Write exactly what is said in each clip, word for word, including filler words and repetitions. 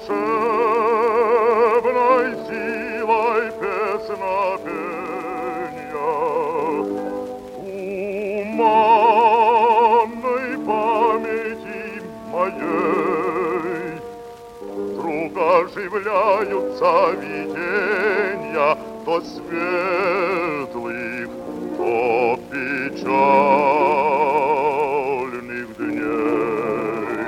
волшебной силой песнопения, туманной памяти моей вдруг оживляются видения то светлых, то печальных дней.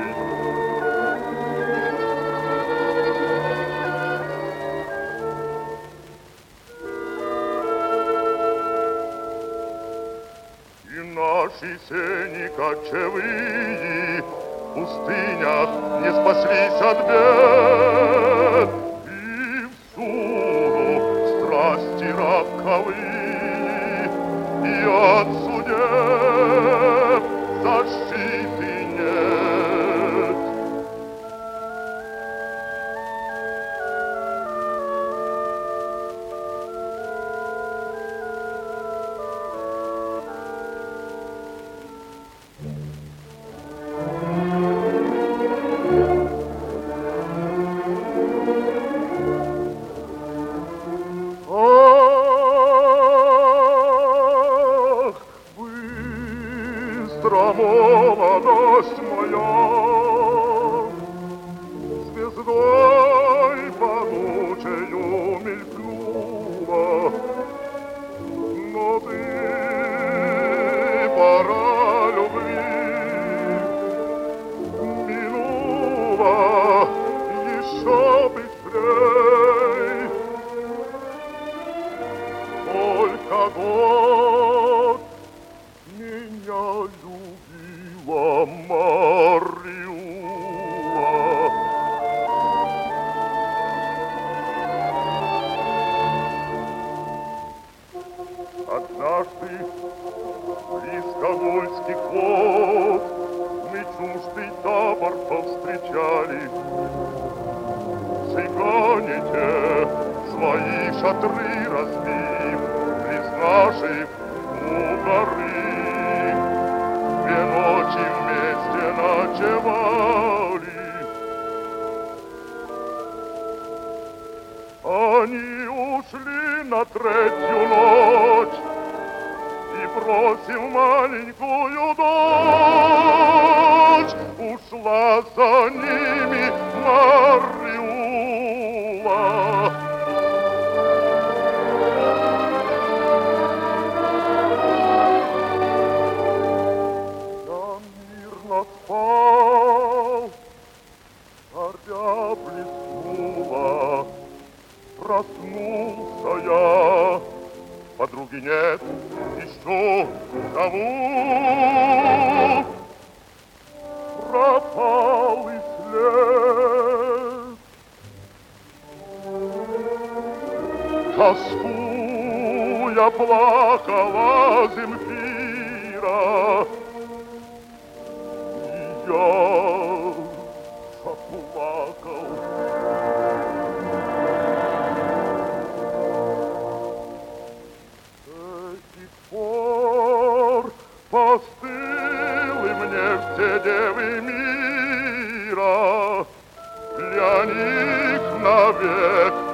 И наши сени кочевые в пустынях не спаслись от бед, и всюду страсти роковые, и от судеб защиты нет. Молодость моя звездой погучею мелькнула, но ты, пора любви, минула еще быстрей. Только год меня любила Марьюла. Однажды близ Тобольских вод мы чуждый табор повстречали. Цыгане те свои шатры разбив близ наших у горы. Две ночи вместе ночевали. Они ушли на третью ночь, и, бросив маленькую дочь, ушла за ними Марьюла. Спал, заря блеснула, проснулся я, подруги нет, ищу, зову. Пропал и след, тоскуя плакала Земфира. Я заплакал. С тех пор постыли мне все девы мира, для них навек